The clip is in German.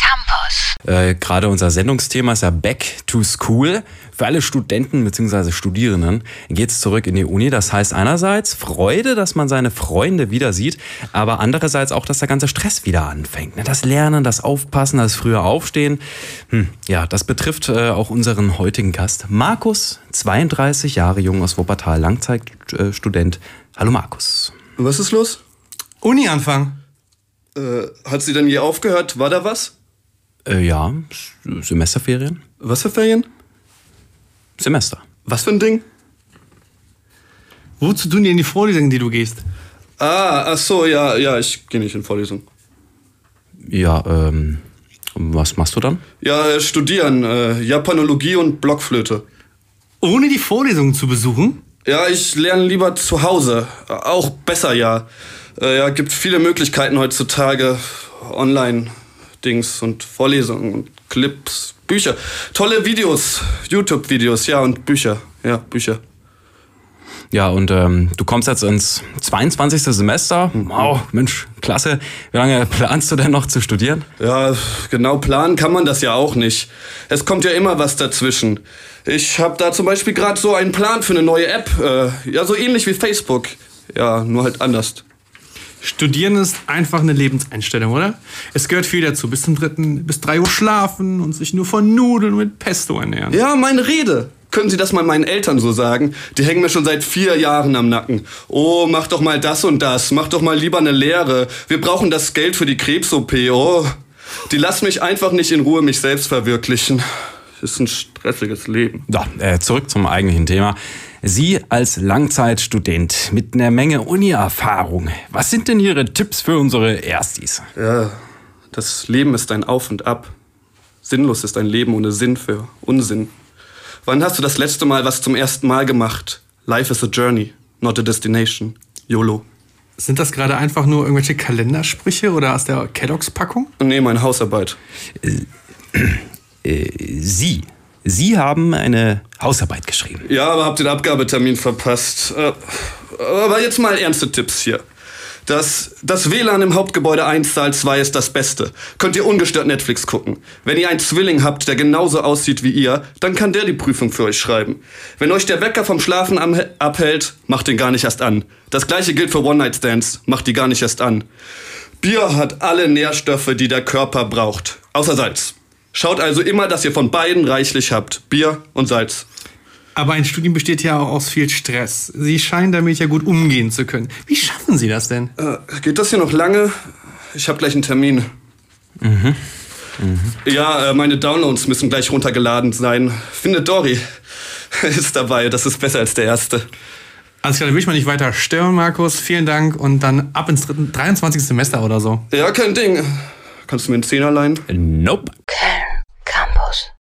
Campus. Gerade unser Sendungsthema ist ja Back to School. Für alle Studenten bzw. Studierenden geht es zurück in die Uni. Das heißt einerseits Freude, dass man seine Freunde wieder sieht, aber andererseits auch, dass der ganze Stress wieder anfängt. Das Lernen, das Aufpassen, das frühe Aufstehen. Ja, das betrifft auch unseren heutigen Gast. Markus, 32 Jahre jung aus Wuppertal, Langzeitstudent. Hallo Markus. Was ist los? Uni-Anfang. Hat sie denn je aufgehört? War da was? Ja, Semesterferien. Was für Ferien? Semester. Was für ein Ding? Wozu tun die in die Vorlesungen, die du gehst? Ach so, ja, ich gehe nicht in Vorlesungen. Ja, was machst du dann? Ja, studieren, Japanologie und Blockflöte. Ohne die Vorlesungen zu besuchen? Ja, ich lerne lieber zu Hause. Auch besser, ja. Ja, gibt viele Möglichkeiten heutzutage. Online-Dings und Vorlesungen und Clips, Bücher. Tolle Videos, YouTube-Videos, ja, und Bücher. Ja, Bücher. Ja, und du kommst jetzt ins 22. Semester. Wow, Mensch, klasse. Wie lange planst du denn noch zu studieren? Ja, genau planen kann man das ja auch nicht. Es kommt ja immer was dazwischen. Ich habe da zum Beispiel gerade so einen Plan für eine neue App. Ja, so ähnlich wie Facebook. Ja, nur halt anders. Studieren ist einfach eine Lebenseinstellung, oder? Es gehört viel dazu. Bis 3 Uhr schlafen und sich nur von Nudeln mit Pesto ernähren. Ja, meine Rede. Können Sie das mal meinen Eltern so sagen? Die hängen mir schon seit 4 Jahren am Nacken. Oh, mach doch mal das und das. Mach doch mal lieber eine Lehre. Wir brauchen das Geld für die Krebs-OP. Oh, die lassen mich einfach nicht in Ruhe mich selbst verwirklichen. Das ist ein stressiges Leben. Ja, zurück zum eigentlichen Thema. Sie als Langzeitstudent mit einer Menge Uni-Erfahrung. Was sind denn Ihre Tipps für unsere Erstis? Ja, das Leben ist ein Auf und Ab. Sinnlos ist ein Leben ohne Sinn für Unsinn. Wann hast du das letzte Mal was zum ersten Mal gemacht? Life is a journey, not a destination. YOLO. Sind das gerade einfach nur irgendwelche Kalendersprüche oder aus der Kellogg's-Packung? Nee, meine Hausarbeit. Sie haben eine Hausarbeit geschrieben. Ja, aber habt den Abgabetermin verpasst. Aber jetzt mal ernste Tipps hier. Das WLAN im Hauptgebäude 1 Saal 2 ist das Beste. Könnt ihr ungestört Netflix gucken. Wenn ihr einen Zwilling habt, der genauso aussieht wie ihr, dann kann der die Prüfung für euch schreiben. Wenn euch der Wecker vom Schlafen abhält, macht den gar nicht erst an. Das gleiche gilt für One-Night-Stands, macht die gar nicht erst an. Bier hat alle Nährstoffe, die der Körper braucht. Außer Salz. Schaut also immer, dass ihr von beiden reichlich habt. Bier und Salz. Aber ein Studium besteht ja auch aus viel Stress. Sie scheinen damit ja gut umgehen zu können. Wie schaffen Sie das denn? Geht das hier noch lange? Ich habe gleich einen Termin. Ja, meine Downloads müssen gleich runtergeladen sein. Findet Dory ist dabei. Das ist besser als der erste. Alles klar, dann will ich mal nicht weiter stören, Markus. Vielen Dank und dann ab ins 23. Semester oder so. Ja, kein Ding. Kannst du mir einen 10er leihen? Nope.